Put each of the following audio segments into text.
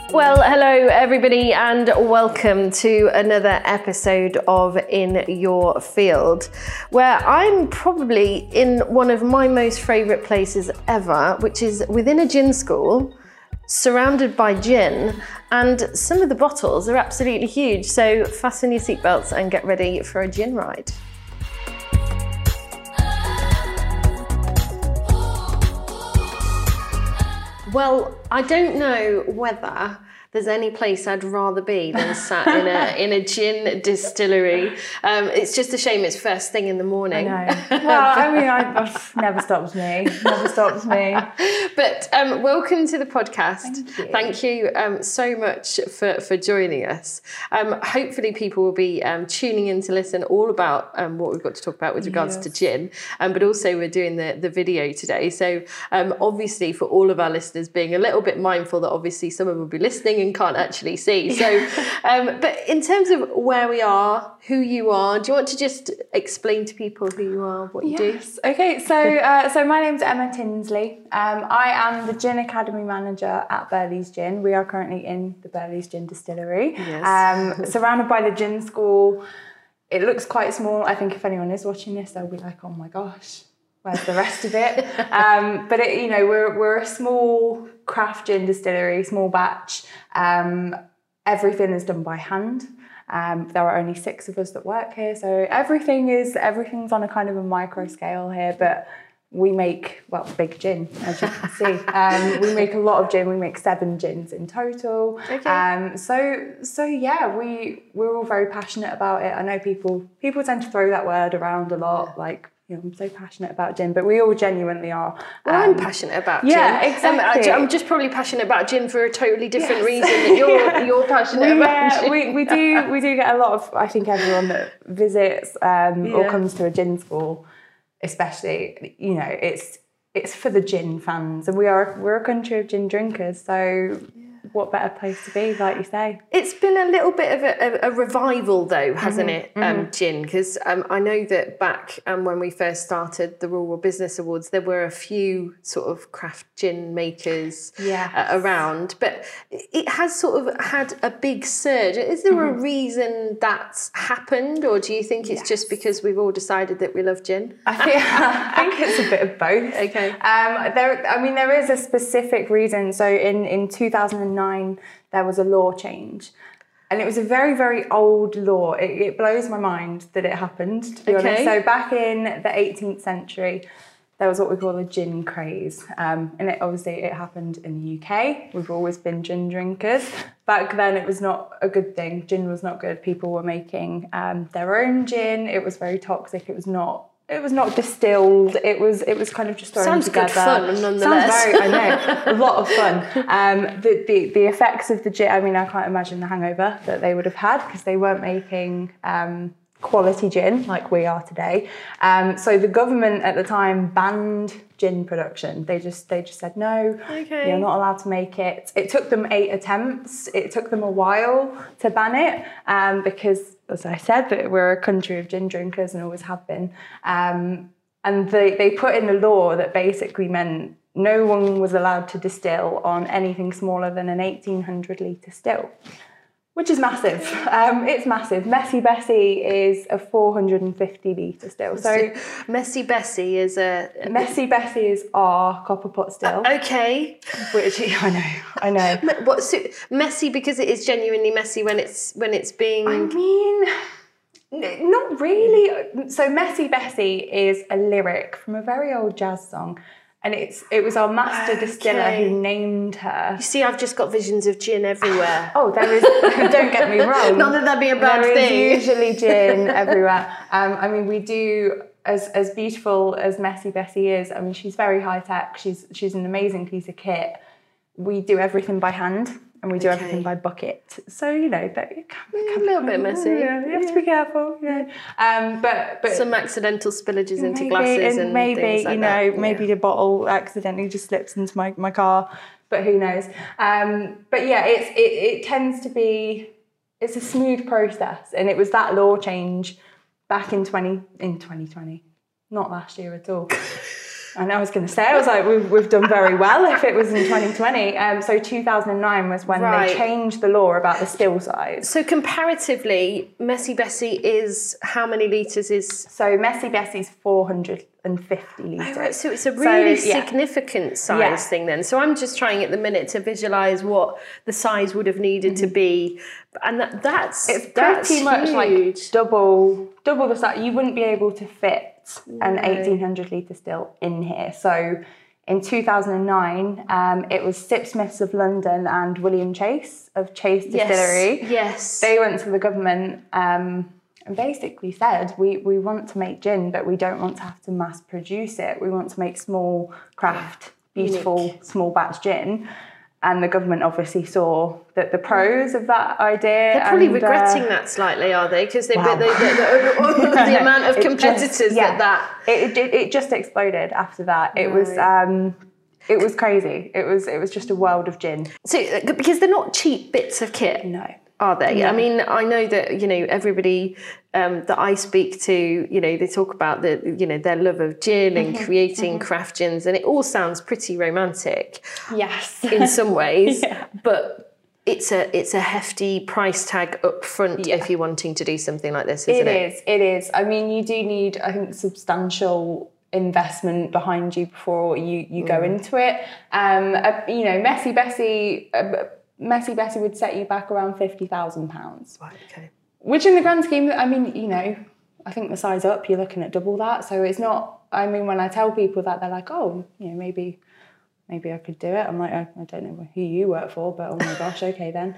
Well, hello everybody and welcome to another episode of In Your Field, where I'm probably in one of my most favourite places ever, which is within a gin school, surrounded by gin, and some of the bottles are absolutely huge, so fasten your seatbelts and get ready for a gin ride. Well, I don't know whether there's any place I'd rather be than sat in a gin distillery. It's just a shame it's first thing in the morning. I know. Well, I mean, never stops me. Never stops me. But welcome to the podcast. Thank you so much for joining us. Hopefully people will be tuning in to listen all about what we've got to talk about with regards to gin. But also we're doing the video today. So obviously for all of our listeners being a little bit mindful that obviously someone will be listening and can't actually see. So, but in terms of where we are, who you are, do you want to just explain to people who you are, what you do? Okay, so my name's Emma Tinsley. I am the Gin Academy Manager at Burley's Gin. We are currently in the Burley's Gin Distillery. Yes. Surrounded by the gin school. It looks quite small. I think if anyone is watching this, they'll be like, oh my gosh, where's the rest of it? But we're a small craft gin distillery, small batch. Everything is done by hand. There are only 6 of us that work here, so everything's on a kind of a micro scale here. But we make big gin, as you can see. We make a lot of gin. We make 7 gins in total. Okay. So yeah, we're all very passionate about it. I know people tend to throw that word around a lot, like, you know, I'm so passionate about gin, but we all genuinely are. Well, I'm passionate about gin. Yeah, exactly. I'm just probably passionate about gin for a totally different reason that you're passionate about gin. We do get a lot of, I think everyone that visits or comes to a gin school, especially, you know, it's for the gin fans, and we're a country of gin drinkers, so what better place to be, like you say. It's been a little bit of a revival though, hasn't it, gin? Because I know that back when we first started the Royal World Business Awards, there were a few sort of craft gin makers around, but it has sort of had a big surge. Is there a reason that's happened, or do you think it's just because we've all decided that we love gin? I think it's a bit of both. Okay. There is a specific reason. So in 2009, there was a law change. And it was a very, very old law. It blows my mind that it happened, to be honest. So back in the 18th century, there was what we call a gin craze. And it happened in the UK. We've always been gin drinkers. Back then, it was not a good thing. Gin was not good. People were making their own gin. It was very toxic. It was not distilled. It was kind of just thrown together. Sounds good fun, nonetheless. I know, a lot of fun. The effects of the gin, I mean, I can't imagine the hangover that they would have had, because they weren't making quality gin like we are today. So the government at the time banned gin production. They just said no. Okay. You're not allowed to make it. It took them 8 attempts. It took them a while to ban it, because, as I said, that we're a country of gin drinkers and always have been. And they put in a law that basically meant no one was allowed to distill on anything smaller than an 1,800 litre still, which is massive. It's massive. Messy Bessie is a 450 litre still. So Messy Bessie is our copper pot still. Okay. Which I know. What, so messy because it is genuinely messy when it's being. I mean, not really. So Messy Bessie is a lyric from a very old jazz song. And it was our master distiller who named her. You see, I've just got visions of gin everywhere. Oh, there is. Don't get me wrong. Not that that'd be a bad thing. There is usually gin everywhere. I mean, we do, as beautiful as Messy Bessie is. I mean, she's very high tech. She's an amazing piece of kit. We do everything by hand. And we do everything by bucket. So, you know, that it can be a little bit messy. Yeah, you have to be careful. Yeah. But some accidental spillages into glasses and maybe, things like that. Maybe the bottle accidentally just slips into my car. But who knows? But yeah, it tends to be, it's a smooth process. And it was that law change back in 2020. Not last year at all. And I was going to say, I was like, we've done very well if it was in 2020. So 2009 was when they changed the law about the still size. So comparatively, Messy Bessie is how many litres is? So Messy Bessie's 450 litres. Oh, right. So it's a really significant size thing then. So I'm just trying at the minute to visualise what the size would have needed to be. And that's pretty much like double the size. You wouldn't be able to fit an 1800 litre still in here. So in 2009, it was Sipsmiths of London and William Chase of Chase Distillery. Yes. They went to the government and basically said, we want to make gin, but we don't want to have to mass produce it. We want to make small craft, beautiful, small batch gin. And the government obviously saw that the pros of that idea. They're probably regretting that slightly, are they? Because the amount of competitors it just exploded after that. It was crazy. It was just a world of gin. So because they're not cheap bits of kit. No. Are they? No. I mean, I know that, everybody that I speak to, they talk about their love of gin and creating craft gins, and it all sounds pretty romantic. Yes. In some ways, but it's a hefty price tag up front if you're wanting to do something like this, isn't it? It is. I mean, you do need, I think, substantial investment behind you before you go into it. Messy Bessie would set you back around £50,000. Right, okay. Which in the grand scheme, I mean, I think the size up, you're looking at double that. So it's not, I mean, when I tell people that, they're like, oh, maybe I could do it. I'm like, I don't know who you work for, but oh my gosh, okay then.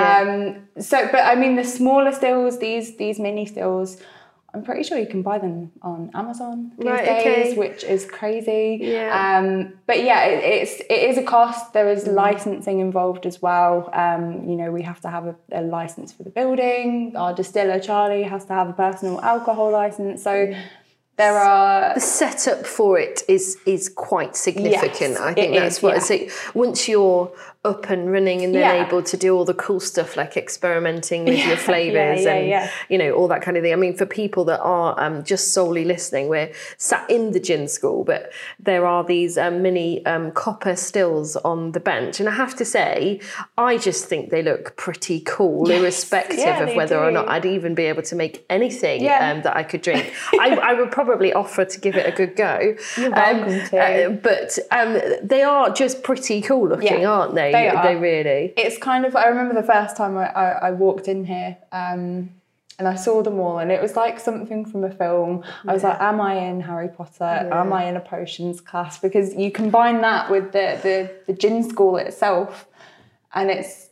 But I mean, the smaller stills, these mini stills, I'm pretty sure you can buy them on Amazon these days, which is crazy. Yeah. But yeah, it is a cost. There is licensing involved as well. We have to have a license for the building. Our distiller, Charlie, has to have a personal alcohol license. So there are... The setup for it is quite significant. Yes, I think that's what I say. Once you're up and running and then able to do all the cool stuff like experimenting with your flavours and all that kind of thing. I mean, for people that are just solely listening, we're sat in the gin school, but there are these mini copper stills on the bench, and I have to say, I just think they look pretty cool, irrespective of whether or not I'd even be able to make anything that I could drink. I would probably offer to give it a good go. You're welcome to. But they are just pretty cool looking, aren't they? They really. It's kind of, I remember the first time I walked in here and I saw them all, and it was like something from a film. I was like, am I in Harry Potter? Am I in a potions class? Because you combine that with the gin school itself, and it's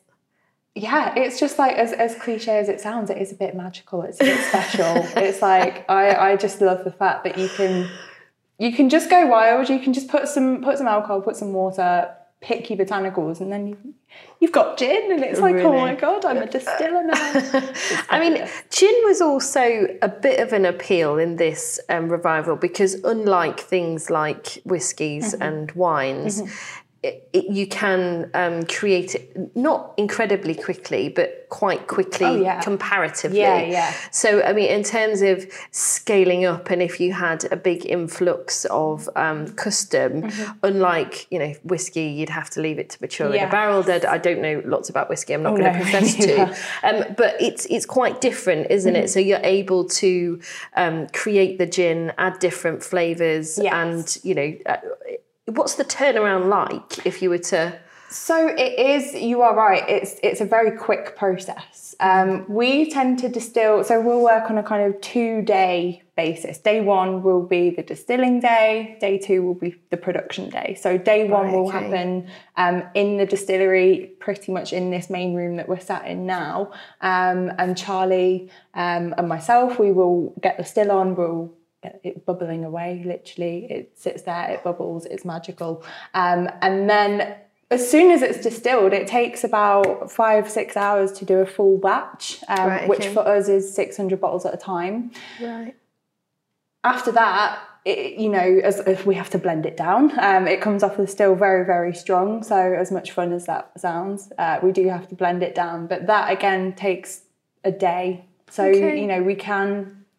just like, as cliche as it sounds, it is a bit magical. It's a bit special. It's like, I just love the fact that you can just go wild. You can just put some alcohol, put some water, pick your botanicals, and then you've got gin, and it's like, oh my God, I'm a distiller now. I mean, gin was also a bit of an appeal in this revival, because unlike things like whiskies and wines, you can create it not incredibly quickly, but quite quickly comparatively. So, I mean, in terms of scaling up, and if you had a big influx of custom, unlike, whiskey, you'd have to leave it to mature in a barrel. I don't know lots about whiskey. I'm not going to profess to. But it's quite different, isn't it? So you're able to create the gin, add different flavours, and, what's the turnaround like if you were to... So it is, you are right, it's a very quick process. We tend to distill, so we'll work on a kind of 2-day basis. Day 1 will be the distilling day, day 2 will be the production day. So day 1 will happen in the distillery, pretty much in this main room that we're sat in now. And Charlie and myself, we will get the still on, we'll get it bubbling away, literally. It sits there, it bubbles, it's magical. And then as soon as it's distilled, it takes about 5-6 hours to do a full batch, which for us is 600 bottles at a time. Right. After that, as we have to blend it down. It comes off the still very, very strong. So as much fun as that sounds, we do have to blend it down. But that, again, takes a day. So, we can...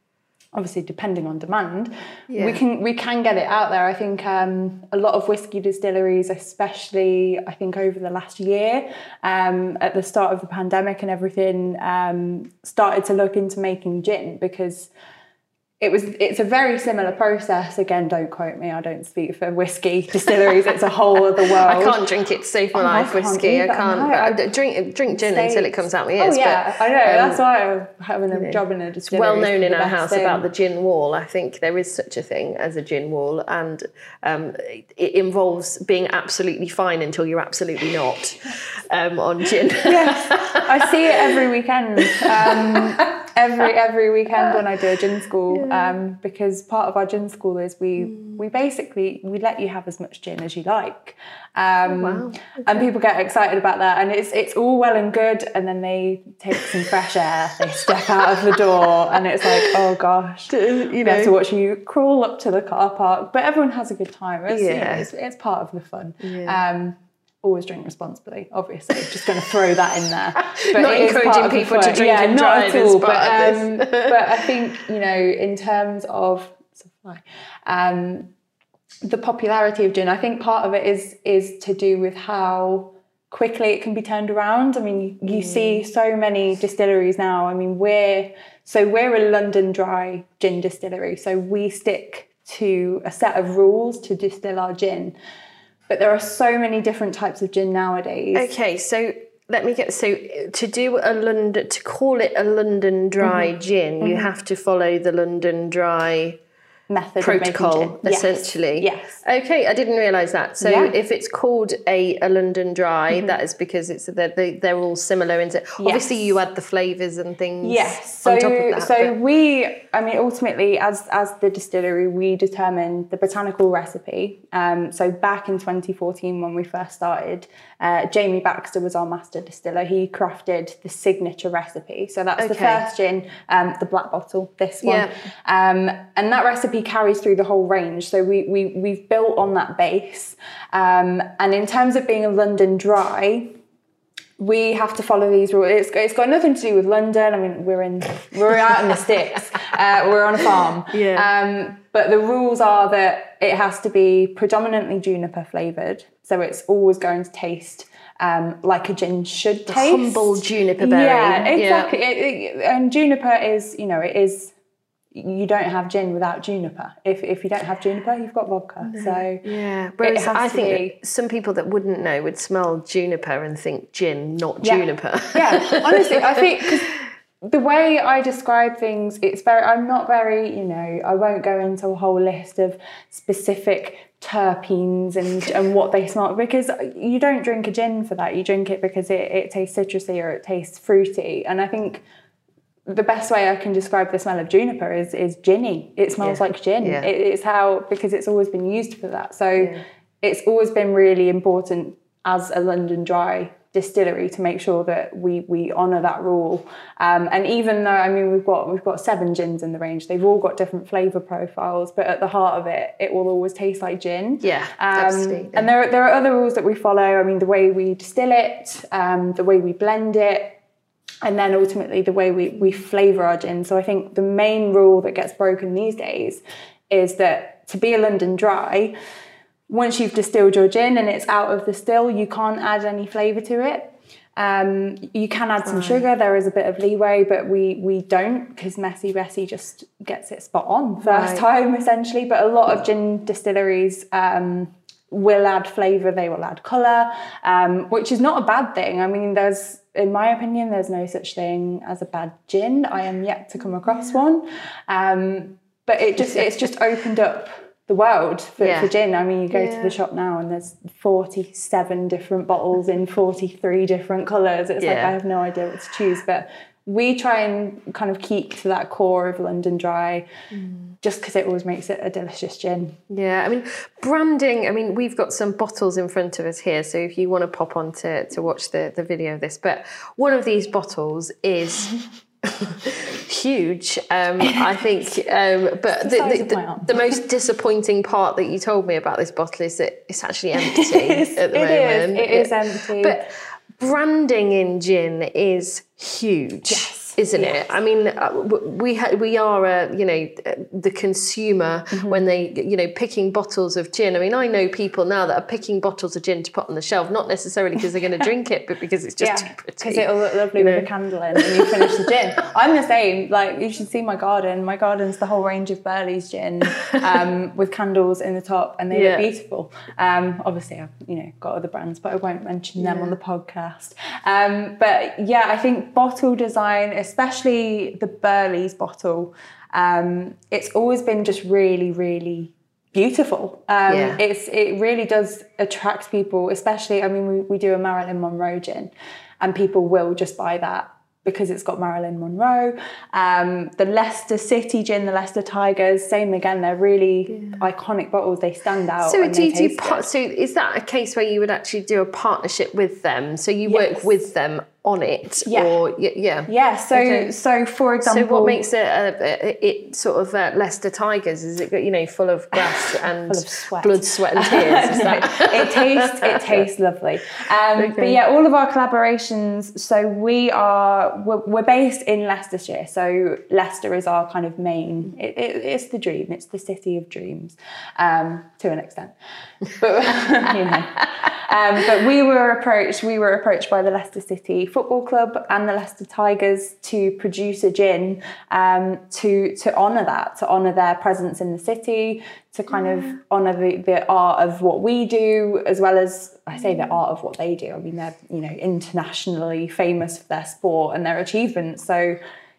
obviously depending on demand, we can get it out there. I think a lot of whiskey distilleries, especially I think over the last year, at the start of the pandemic and everything, started to look into making gin, because it's a very similar process. Again, don't quote me, I don't speak for whiskey distilleries, it's a whole other world. I can't drink it to save my life, whiskey. I can't drink gin until it comes out my ears. Oh yeah, but, I know, that's why I'm having a job in a distillery. It's well known in our house about the gin wall. I think there is such a thing as a gin wall, and it involves being absolutely fine until you're absolutely not on gin. Yes, I see it every weekend. Every weekend when I do a gin school, because part of our gin school is we let you have as much gin as you like, and people get excited about that, and it's all well and good, and then they take some fresh air, they step out of the door, and it's like, oh gosh, you know, have to watch you crawl up to the car park, but everyone has a good time. It's part of the fun. Always drink responsibly, obviously. Just going to throw that in there. But not encouraging people to drink and drive as part of this. But I think, you know, in terms of the popularity of gin, I think part of it is to do with how quickly it can be turned around. I mean, you see so many distilleries now. I mean, we're a London dry gin distillery, so we stick to a set of rules to distill our gin. But there are so many different types of gin nowadays. Okay, so to call it a London dry gin, you have to follow the London dry method protocol, essentially. Yes. Okay, I didn't realise that. So if it's called a London dry, that is because they're all similar. Obviously, you add the flavours and things. Yes. On top of that. So ultimately, as the distillery, we determine the botanical recipe. So back in 2014, when we first started, Jamie Baxter was our master distiller. He crafted the signature recipe. So that's the first gin, the black bottle, this one. And that recipe carries through the whole range. So we've built on that base. And in terms of being a London dry, we have to follow these rules. It's got nothing to do with London. I mean, we're out in the sticks. We're on a farm. But the rules are that it has to be predominantly juniper flavoured. So it's always going to taste like a gin should taste. Humble juniper berry. Yeah, exactly. And juniper is, you don't have gin without juniper. If you don't have juniper, you've got vodka. No. So whereas I think some people that wouldn't know would smell juniper and think gin, not juniper. Yeah, honestly, I think because the way I describe things, I'm not very, I won't go into a whole list of specific terpenes and what they smell, because you don't drink a gin for that. You drink it because it tastes citrusy or it tastes fruity. And I think the best way I can describe the smell of juniper is ginny. It smells like gin. It's because it's always been used for that. So it's always been really important as a London dry distillery to make sure that we honour that rule. And even though we've got 7 gins in the range, they've all got different flavour profiles, but at the heart of it will always taste like gin. Yeah, absolutely. And there are other rules that we follow. I mean, the way we distill it, the way we blend it, and then ultimately the way we flavour our gin. So I think the main rule that gets broken these days is that to be a London dry, once you've distilled your gin and it's out of the still, you can't add any flavour to it. You can add some sugar, there is a bit of leeway, but we don't, because Messy Bessie just gets it spot on first time essentially. But a lot of gin distilleries will add flavour, they will add colour, which is not a bad thing. I mean, in my opinion, there's no such thing as a bad gin. I am yet to come across one. But it's just opened up the world for gin. I mean, you go to the shop now and there's 47 different bottles in 43 different colours. It's like, I have no idea what to choose. But we try and kind of keep to that core of London dry, just because it always makes it a delicious gin. Yeah, I mean, branding, we've got some bottles in front of us here, so if you want to pop on to watch the video of this, but one of these bottles is huge, I think, but the most disappointing part that you told me about this bottle is that it's actually empty at the moment. It is empty. But branding in gin is huge. Yes. isn't it? I mean, we are, the consumer when they, picking bottles of gin. I mean, I know people now that are picking bottles of gin to put on the shelf, not necessarily because they're going to drink it, but because it's just too pretty. Because it'll look lovely with a candle in and you finish the gin. I'm the same. Like, you should see my garden. My garden's the whole range of Burley's gin with candles in the top, and they look beautiful. Obviously, I've, got other brands, but I won't mention them on the podcast. But yeah, I think bottle design, especially the Burley's bottle, it's always been just really, really beautiful. It really does attract people, especially, I mean, we do a Marilyn Monroe gin, and people will just buy that because it's got Marilyn Monroe. The Leicester City gin, the Leicester Tigers, same again. They're really iconic bottles. They stand out. So so is that a case where you would actually do a partnership with them? So you work with them on it, so for example, so what makes it sort of Leicester Tigers? Is it full of grass and full of sweat. Blood, sweat and tears? Is it tastes lovely. But yeah, all of our collaborations, so we're based in Leicestershire, so Leicester is our kind of main, it's the dream, it's the city of dreams, to an extent, but but we were approached by the Leicester City Football Club and the Leicester Tigers to produce a gin to honour their presence in the city, to kind of honour the art of what we do, as well as, I say the art of what they do. I mean, they're internationally famous for their sport and their achievements. So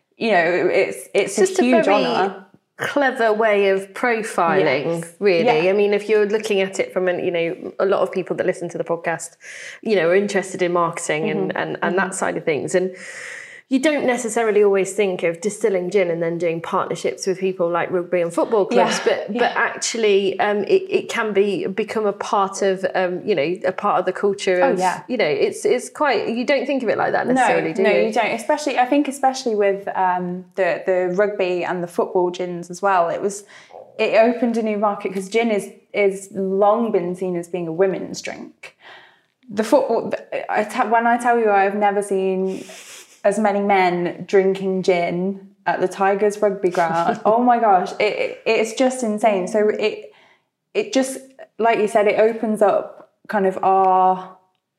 it's just a huge honour. Clever way of profiling, really. I mean, if you're looking at it from a lot of people that listen to the podcast, are interested in marketing and that side of things. And you don't necessarily always think of distilling gin and then doing partnerships with people like rugby and football clubs, but actually it can become a part of a part of the culture of it's quite, you don't think of it like that necessarily, do you? No, you don't. Especially with the rugby and the football gins as well. It opened a new market because gin is long been seen as being a women's drink. The football, when I tell you, I've never seen as many men drinking gin at the Tigers rugby ground. Oh my gosh, it's just insane. So it just, like you said, it opens up kind of our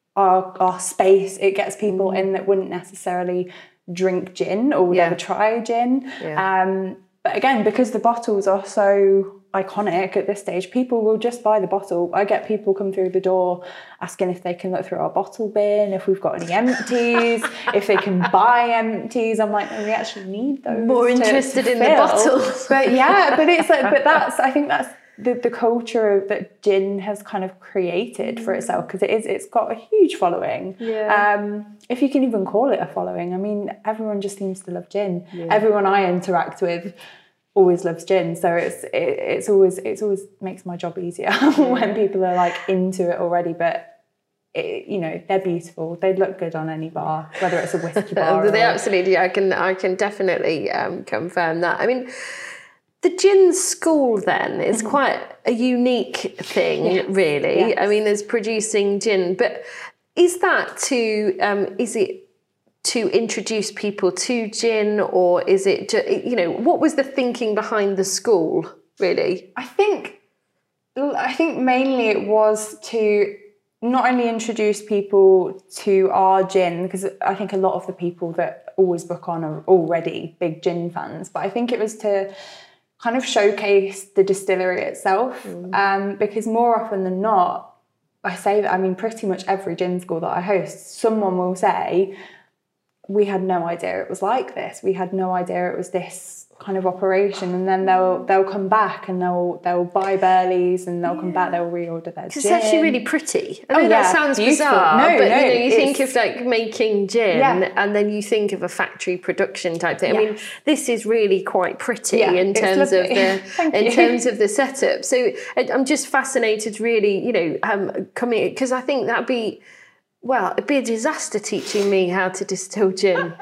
space. It gets people in that wouldn't necessarily drink gin or would ever try gin. But again, because the bottles are so iconic at this stage, people will just buy the bottle. I get people come through the door asking if they can look through our bottle bin, if we've got any empties, if they can buy empties. I'm like, we actually need those. More interested in the bottles. But it's like, I think that's the culture that gin has kind of created for itself, because it's got a huge following. If you can even call it a following. I mean, everyone just seems to love gin. Everyone I interact with always loves gin, so it's always makes my job easier when people are like into it already. But they're beautiful. They'd look good on any bar, whether it's a whiskey bar. They absolutely. I can definitely confirm that. I mean, the gin school then is quite a unique thing, really. Yes. I mean, there's producing gin, but is that is it to introduce people to gin, or is it what was the thinking behind the school, really? I think mainly it was to not only introduce people to our gin, because I think a lot of the people that always book on are already big gin fans, but I think it was to kind of showcase the distillery itself, because more often than not, I say that, I mean, pretty much every gin school that I host, someone will say, we had no idea it was like this. We had no idea it was this kind of operation. And then they'll come back and they'll buy Burley's, and they'll come back, they'll reorder their gin. It's actually really pretty. I mean, that sounds beautiful. Bizarre, but you think of like making gin, and then you think of a factory production type thing. I mean, this is really quite pretty in terms of the setup. So I'm just fascinated, really, coming, because I think that'd be. Well, it'd be a disaster teaching me how to distill gin.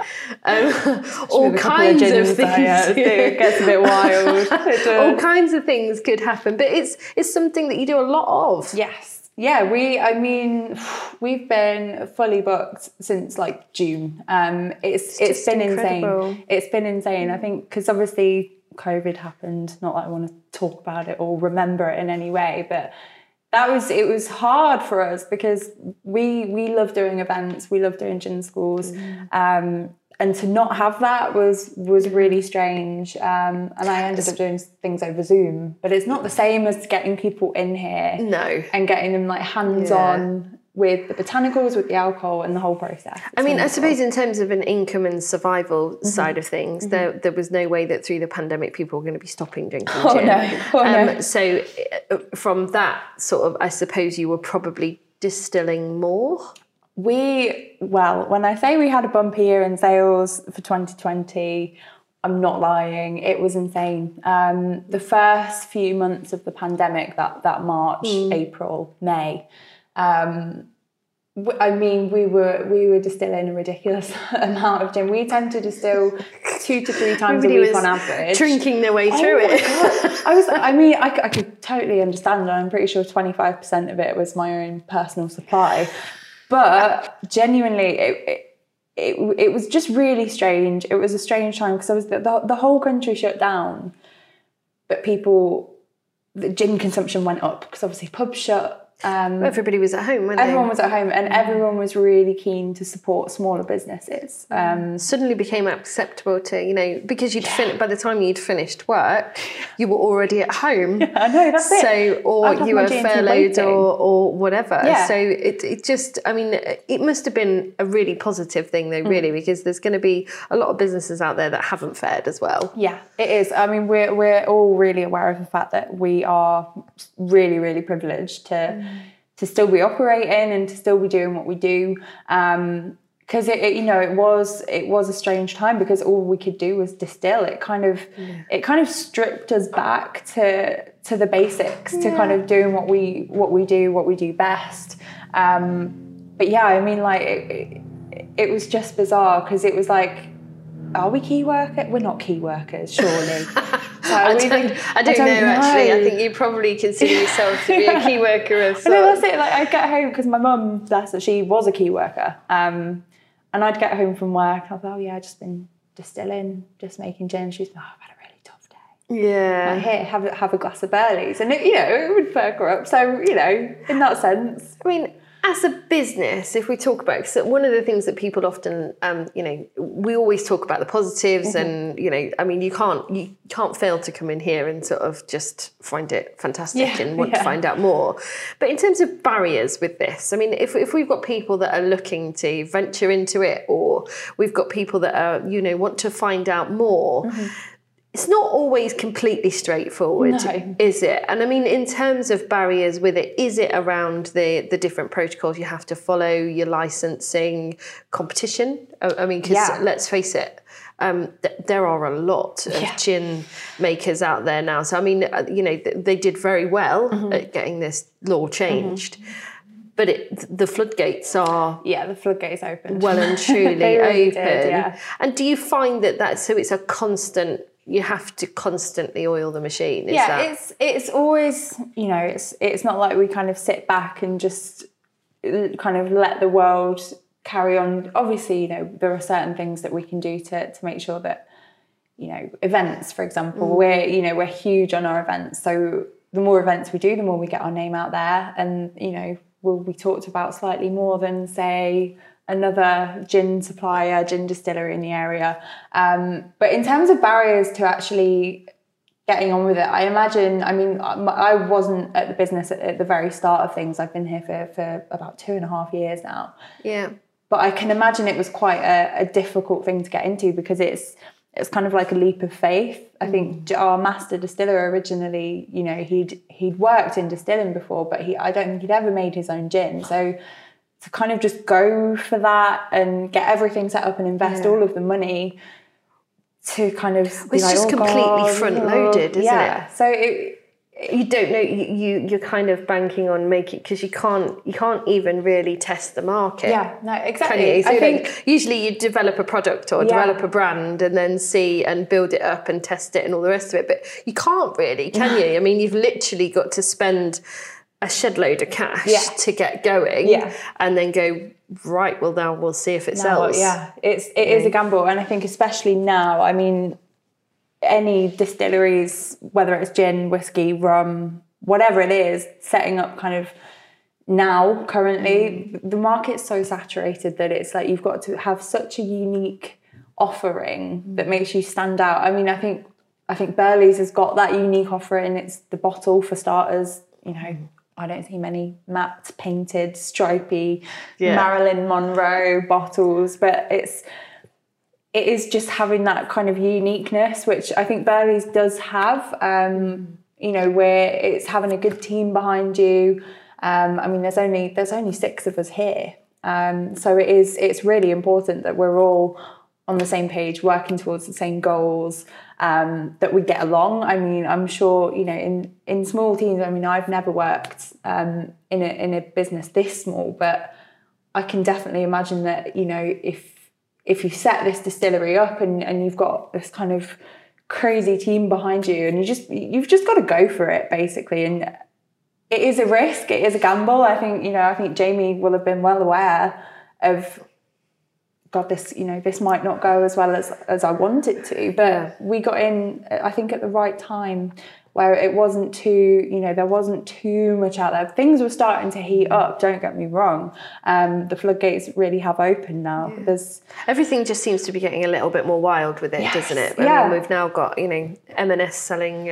All kinds of things. It gets a bit wild. All kinds of things could happen, but it's something that you do a lot of. Yes. Yeah, we've been fully booked since like June. It's been insane. It's been insane. I think because obviously COVID happened. Not that I want to talk about it or remember it in any way, but it was hard for us because we love doing events. We love doing gin schools. And to not have that was really strange. And I ended up doing things over Zoom, but it's not the same as getting people in here. No. And getting them like hands-on with the botanicals, with the alcohol and the whole process. I mean, I suppose in terms of an income and survival side of things, there was no way that through the pandemic people were going to be stopping drinking gin. No. So from that sort of, I suppose you were probably distilling more? When I say we had a bumpy year in sales for 2020, I'm not lying. It was insane. The first few months of the pandemic, that March, April, May, we were distilling a ridiculous amount of gin. We tend to distill 2 to 3 times a week on average. Drinking their way through it. I could totally understand. I'm pretty sure 25% of it was my own personal supply. But genuinely, it was just really strange. It was a strange time because the whole country shut down, but the gin consumption went up because obviously pubs shut. Everybody was at home, weren't they? Everyone was at home and everyone was really keen to support smaller businesses. Suddenly became acceptable to, because by the time you'd finished work, you were already at home. Yeah, I know, that's it. Or you were furloughed or whatever. Yeah. So it just, it must have been a really positive thing though, really, because there's going to be a lot of businesses out there that haven't fared as well. Yeah, it is. We're all really aware of the fact that we are really, really privileged to still be operating and to still be doing what we do, because it was a strange time because all we could do was distill. It kind of stripped us back to the basics, to kind of doing what we do best. But yeah, it was just bizarre because it was like, are we key workers? We're not key workers, surely. I don't know, actually. I think you probably consider yourself to be a key worker of sorts. No, that's it. Like, I'd get home because my mum, she was a key worker. And I'd get home from work and I'd be like, oh yeah, I've just been distilling, just making gin. She's like, oh, I've had a really tough day. Yeah. Like, here, have a glass of Burley's. And it would perk her up. So, in that sense. As a business, if we talk about, because one of the things that people often, we always talk about the positives, and you can't fail to come in here and sort of just find it fantastic and want to find out more. But in terms of barriers with this, if we've got people that are looking to venture into it, or we've got people that are want to find out more. It's not always completely straightforward, is it? And in terms of barriers with it, is it around the different protocols you have to follow, your licensing, competition? Because let's face it, there are a lot of gin makers out there now. So, they did very well at getting this law changed. But the floodgates are... Yeah, the floodgates opened. Well and truly really open. Did, And do you find that so it's a constant... You have to constantly oil the machine. It's always, it's not like we kind of sit back and just kind of let the world carry on. Obviously, there are certain things that we can do to make sure that, events, for example, we're huge on our events. So the more events we do, the more we get our name out there, and will be talked about slightly more than, say, another gin supplier, gin distillery in the area. But in terms of barriers to actually getting on with it, I imagine, I wasn't at the business at the very start of things. I've been here for about 2.5 years now. Yeah. But I can imagine it was quite a difficult thing to get into because it's kind of like a leap of faith. I think our master distiller originally, he'd worked in distilling before, but I don't think he'd ever made his own gin. So to kind of just go for that and get everything set up and invest all of the money to kind of it's just completely front loaded, isn't it? So you don't know, you're kind of banking on making, because you can't even really test the market. Yeah, no, exactly. So I think usually you develop a product or develop a brand and then see and build it up and test it and all the rest of it. But you can't really, can you? You've literally got to spend a shed load of cash to get going, and then go, right, well, now we'll see if it sells. Yeah, it is a gamble. And I think especially now, I mean, any distilleries, whether it's gin, whiskey, rum, whatever it is, setting up kind of now, currently, the market's so saturated that it's like you've got to have such a unique offering that makes you stand out. I mean, I think Burley's has got that unique offering. It's the bottle for starters. You know, I don't see many matte painted, stripy Marilyn Monroe bottles, but it is just having that kind of uniqueness, which I think Burley's does have. You know, where it's having a good team behind you. I mean, there's only 6 of us here, so it's really important that we're all on the same page, working towards the same goals, that we get along. I mean, I'm sure, you know, in small teams, I mean, I've never worked in a business this small, but I can definitely imagine that, you know, if you set this distillery up and you've got this kind of crazy team behind you, and you've just got to go for it, basically. And it is a risk, it is a gamble. I think Jamie will have been well aware of, God, this might not go as well as I want it to, but we got in, I think, at the right time, where it wasn't too, you know, there wasn't too much out there. Things were starting to heat up, don't get me wrong. The floodgates really have opened now. Yeah. Everything just seems to be getting a little bit more wild with it, doesn't it? I mean, we've now got, you know, M&S selling,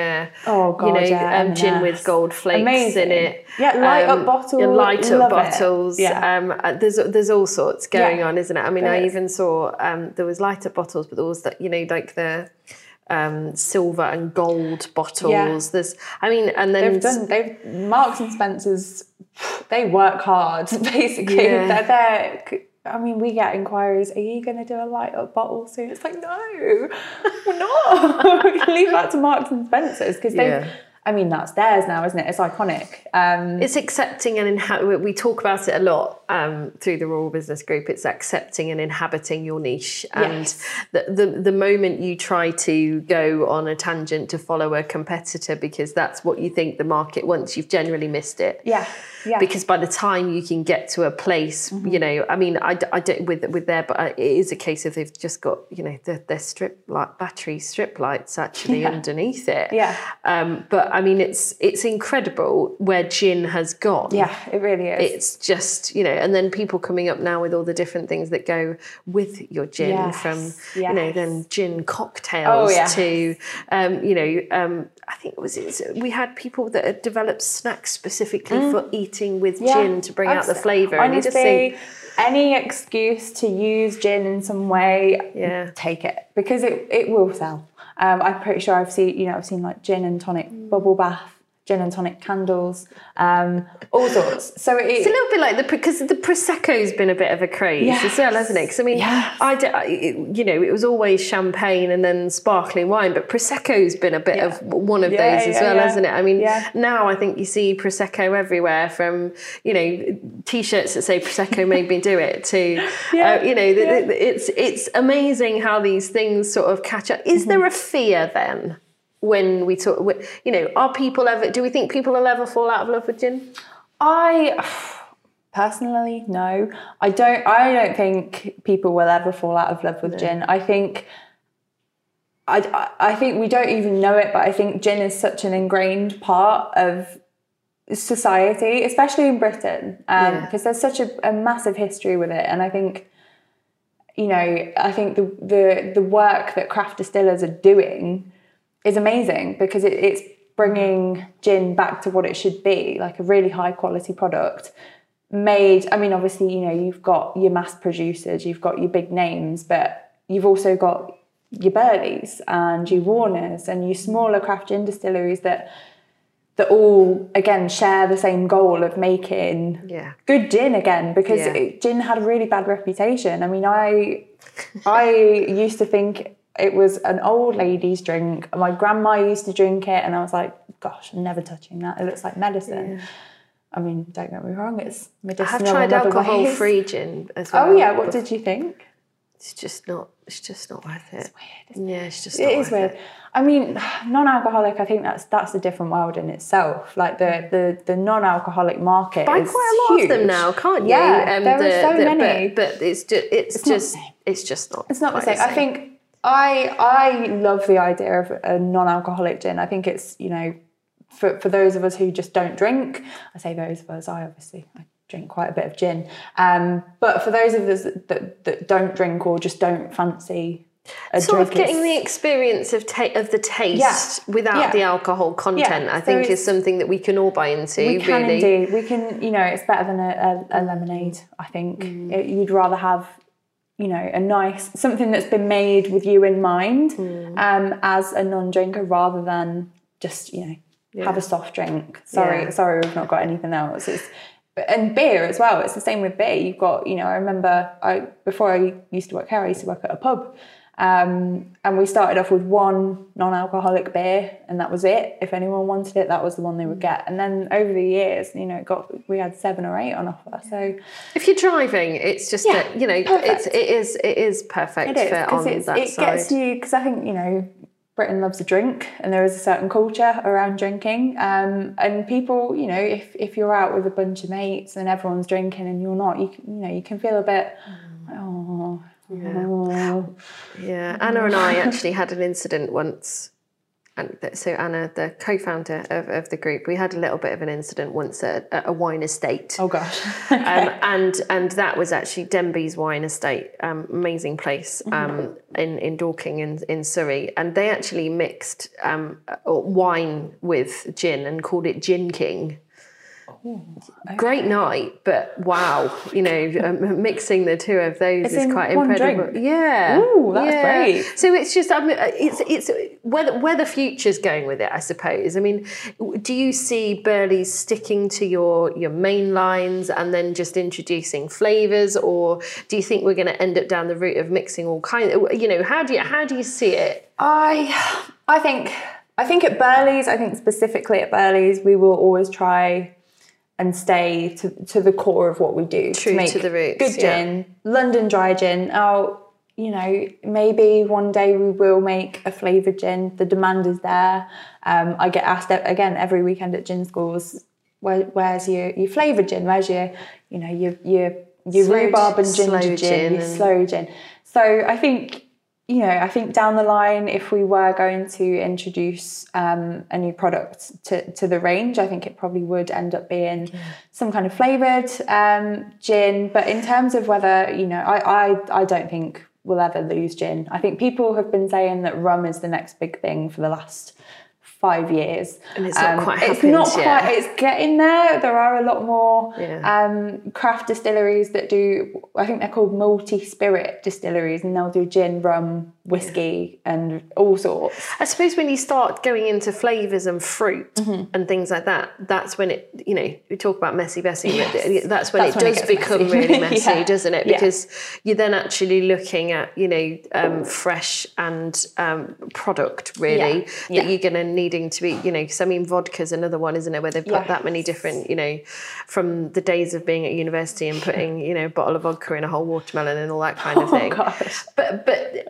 gin with gold flakes in it. Yeah, light up bottles. Light up bottles. Yeah. There's all sorts going on, isn't it? I mean, I even saw there was light up bottles, but there was that, you know, like the silver and gold bottles. There's, I mean, and then they've Marks and Spencer's, they work hard, basically. They're I mean, we get inquiries, are you going to do a light up bottle soon? It's like, no, we're not. We can leave that to Marks and Spencer's, because I mean, that's theirs now, isn't it? It's iconic. It's accepting and we talk about it a lot through the Rural Business Group. It's accepting and inhabiting your niche. And the moment you try to go on a tangent to follow a competitor because that's what you think the market wants, you've generally missed it. Yeah. Because by the time you can get to a place, you know, I mean, I don't with their, but it is a case of they've just got, you know, their battery strip lights actually underneath it. But I mean, it's incredible where gin has gone. Yeah, it really is. It's just, you know, and then people coming up now with all the different things that go with your gin, from you know, then gin cocktails to you know, I think we had people that had developed snacks specifically for eating with gin to bring out the flavour. Honestly, any excuse to use gin in some way, take it, because it will sell. I'm pretty sure I've seen like gin and tonic bubble bath, gin and tonic candles, all sorts. So it's a little bit like because the Prosecco's been a bit of a craze as well, hasn't it? Because I mean, you know, it was always champagne and then sparkling wine, but Prosecco's been a bit of one of those as well, hasn't it? I mean, now I think you see Prosecco everywhere, from, you know, T-shirts that say Prosecco made me do it to, you know, it's amazing how these things sort of catch up. Is there a fear then? When we talk, you know, do we think people will ever fall out of love with gin? I personally, no. I don't think people will ever fall out of love with gin. I think we don't even know it, but I think gin is such an ingrained part of society, especially in Britain, because there's such a massive history with it. And I think, you know, the work that craft distillers are doing is amazing, because it's bringing gin back to what it should be, like a really high quality product made. I mean, obviously, you know, you've got your mass producers, you've got your big names, but you've also got your Burleys and your Warners and your smaller craft gin distilleries that all, again, share the same goal of making good gin again, because gin had a really bad reputation. I mean, I used to think it was an old lady's drink. My grandma used to drink it, and I was like, gosh, I'm never touching that. It looks like medicine. Yeah. I mean, don't get me wrong, it's medicinal. I have tried alcohol-free gin as well. Oh, yeah, what did you think? it's just not worth it. It's weird, isn't it? Yeah, it's just not worth weird. it. I mean, non-alcoholic, I think that's a different world in itself. Like the non-alcoholic market Buy is quite a lot huge. of them now, can't you? Yeah, there are so many. But it's just not. It's not the same. I think I love the idea of a non-alcoholic gin. I think it's, you know, for those of us who just don't drink. I say those of us. I drink quite a bit of gin. But for those of us that don't drink or just don't fancy a sort drink, of getting the experience of the taste without the alcohol content, I think, is something that we can all buy into. We can really. indeed. We can, you know, it's better than a lemonade, I think. You'd rather have, you know, something that's been made with you in mind as a non-drinker, rather than just, you know, have a soft drink. Sorry, we've not got anything else. And beer as well. It's the same with beer. You've got, you know, I remember before I used to work here, I used to work at a pub. And we started off with one non-alcoholic beer, and that was it. If anyone wanted it, that was the one they would get. And then over the years, you know, we had 7 or 8 on offer. So if you're driving, it's just that, you know, it is perfect on that side. It gets you, because I think, you know, Britain loves a drink, and there is a certain culture around drinking. And people, you know, if you're out with a bunch of mates and everyone's drinking and you're not, you can feel a bit, Yeah, Anna and I actually had an incident once. And so Anna, the co-founder of the group, we had a little bit of an incident once at a wine estate. Oh gosh. Okay. And that was actually Denby's Wine Estate, amazing place in Dorking in Surrey. And they actually mixed wine with gin and called it Gin King. Ooh, okay. Great night, but wow, you know, mixing the two of those is quite incredible. Drink. Yeah. Ooh, that's great. So it's just, I mean, it's where the future's going with it, I suppose. I mean, do you see Burley's sticking to your main lines and then just introducing flavours, or do you think we're going to end up down the route of mixing all kinds? You know, how do you see it? I think at Burley's, I think specifically at Burley's, we will always try and stay to the core of what we do. True to the roots. Good gin, London dry gin. Oh, you know, maybe one day we will make a flavoured gin. The demand is there. I get asked again every weekend at gin schools, where's your flavoured gin? Where's your rhubarb and ginger gin, your slow gin? So I think, you know, I think down the line, if we were going to introduce a new product to the range, I think it probably would end up being some kind of flavoured gin. But in terms of whether, you know, I don't think we'll ever lose gin. I think people have been saying that rum is the next big thing for the last 5 years. And it's not quite happened It's not yet. quite, it's getting there. There are a lot more craft distilleries that do, I think they're called multi-spirit distilleries, and they'll do gin, rum, whiskey and all sorts. I suppose when you start going into flavours and fruit and things like that, that's when it, you know, we talk about messy Bessie, Yes. that's when it does become messy. really messy, Yeah. doesn't it? Yeah. Because you're then actually looking at, you know, fresh and product really that you're going to needing to be, you know, because I mean, vodka's another one, isn't it, where they've got that many different, you know, from the days of being at university and putting, you know, a bottle of vodka in a whole watermelon and all that kind of thing. Gosh. But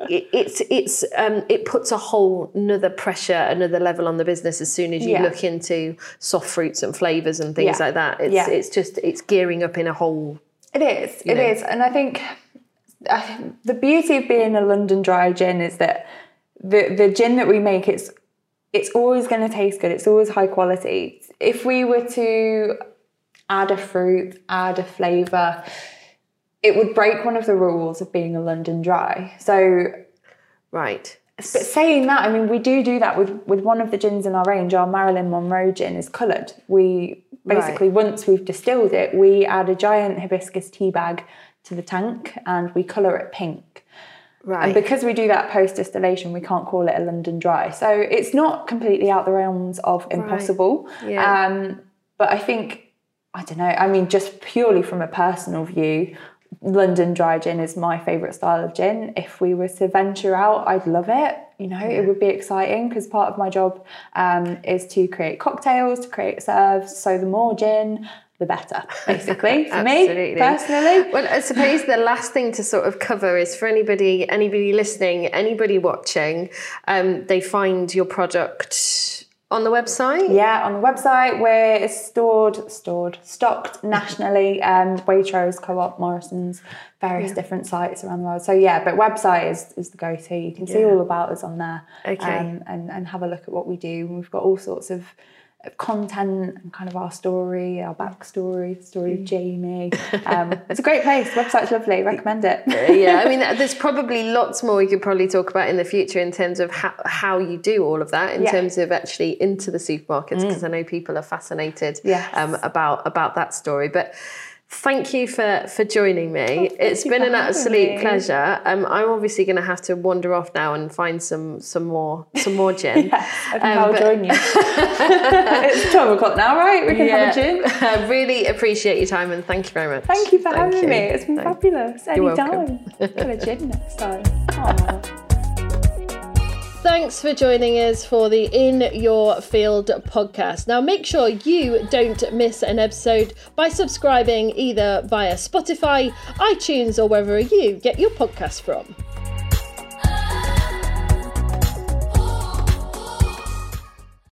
it puts a whole another pressure, another level on the business as soon as you look into soft fruits and flavours and things like that. It's gearing up in a whole. It is. It is, and I think the beauty of being a London dry gin is that the gin that we make, it's always going to taste good. It's always high quality. If we were to add a fruit, add a flavour, it would break one of the rules of being a London dry. So, right. But saying that, I mean, we do that with one of the gins in our range. Our Marilyn Monroe gin is coloured. We basically, once we've distilled it, we add a giant hibiscus tea bag to the tank and we colour it pink. Right. And because we do that post-distillation, we can't call it a London dry. So it's not completely out the realms of impossible. Right. Yeah. But I think, I don't know, I mean, just purely from a personal view, London dry gin is my favourite style of gin. If we were to venture out, I'd love it. You know, it would be exciting because part of my job is to create cocktails, to create serves. So the more gin, the better, basically, for me, personally. Well, I suppose the last thing to sort of cover is for anybody listening, anybody watching, they find your product on the website? Yeah, on the website where it's stocked nationally, Waitrose, Co-op, Morrison's, various different sites around the world. So yeah, but website is the go-to. You can see all about us on there, and have a look at what we do. We've got all sorts of content and kind of our story, our backstory, the story of Jamie. It's a great place. The website's lovely. Recommend it. Yeah, I mean, there's probably lots more we could probably talk about in the future in terms of how you do all of that, in terms of actually into the supermarkets, because I know people are fascinated about that story. But thank you for joining me. It's been an absolute pleasure. I'm obviously going to have to wander off now and find some more gin. Yes, I think I'll join you. It's 12 o'clock now, right? We can have a gin. I really appreciate your time and thank you very much. Thank you for having me. It's been fabulous. Anytime. Get a gin next time. Aww. Thanks for joining us for the In Your Field podcast. Now, make sure you don't miss an episode by subscribing either via Spotify, iTunes, or wherever you get your podcast from.